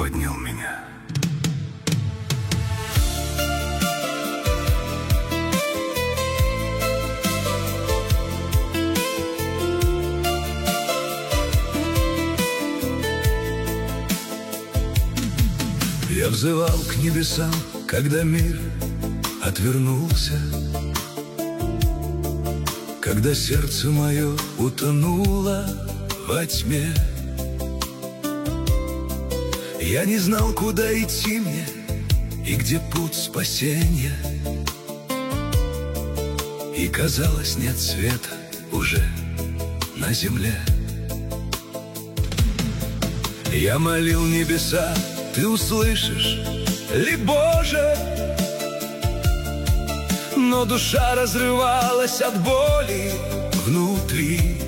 поднял меня. Я взывал к небесам, когда мир отвернулся, когда сердце мое утонуло во тьме. Я не знал, куда идти мне и где путь спасения, и казалось, нет света уже на земле. Я молил небеса, ты услышишь ли, Боже? Но душа разрывалась от боли внутри.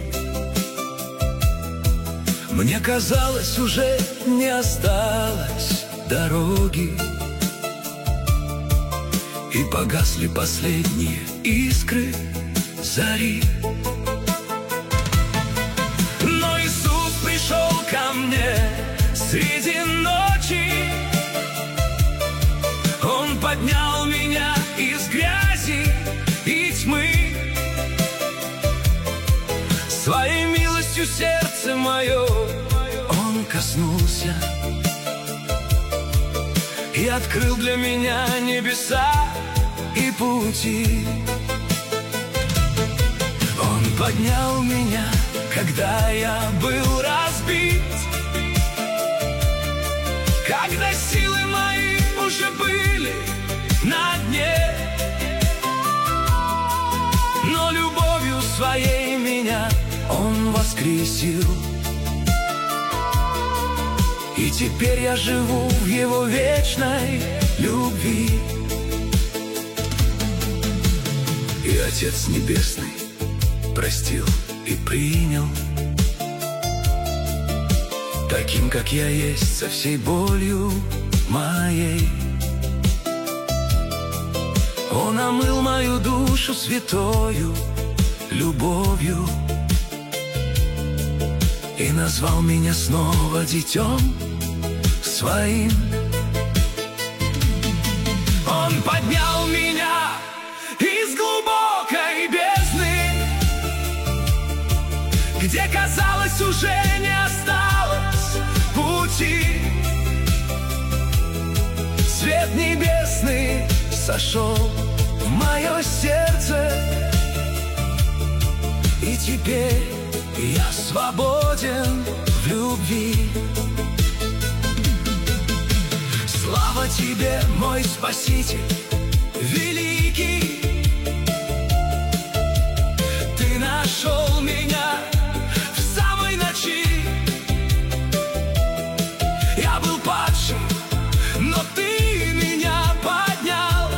Мне казалось, уже не осталось дороги, и погасли последние искры зари. Но Иисус пришел ко мне среди ночи. Он поднял меня из грязи и тьмы. Своей милостью сердце мое Он коснулся и открыл для меня небеса и пути. Он поднял меня, когда я был разбит, когда силы мои уже были на дне. Но любовью своей меня Он воскресил, и теперь я живу в Его вечной любви. И Отец Небесный простил и принял, таким, как я есть, со всей болью моей. Он омыл мою душу святою любовью и назвал меня снова детем своим. Он поднял меня из глубокой бездны, где, казалось, уже не осталось пути. Свет небесный сошел в мое сердце, и теперь я свободен в любви. Слава Тебе, мой Спаситель великий, Ты нашел меня в самой ночи. Я был падшим, но Ты меня поднял,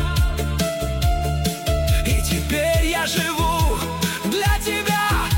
и теперь я живу для Тебя.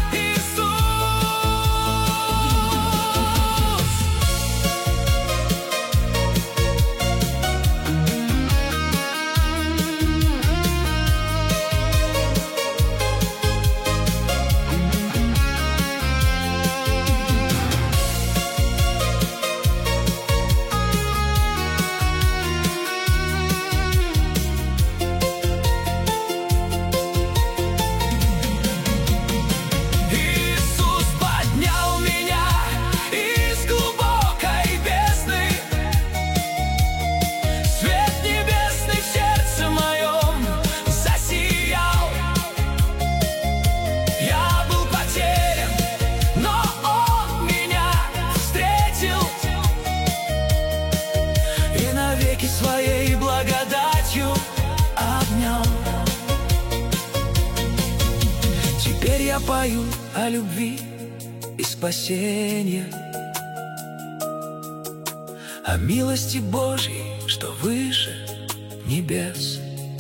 Своей благодатью обнял. Теперь я пою о любви и спасении, о милости Божьей, что выше небес.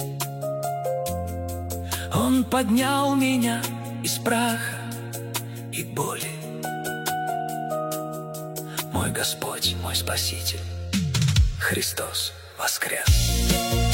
Он поднял меня из праха и боли. Мой Господь, мой Спаситель, Христос воскрес.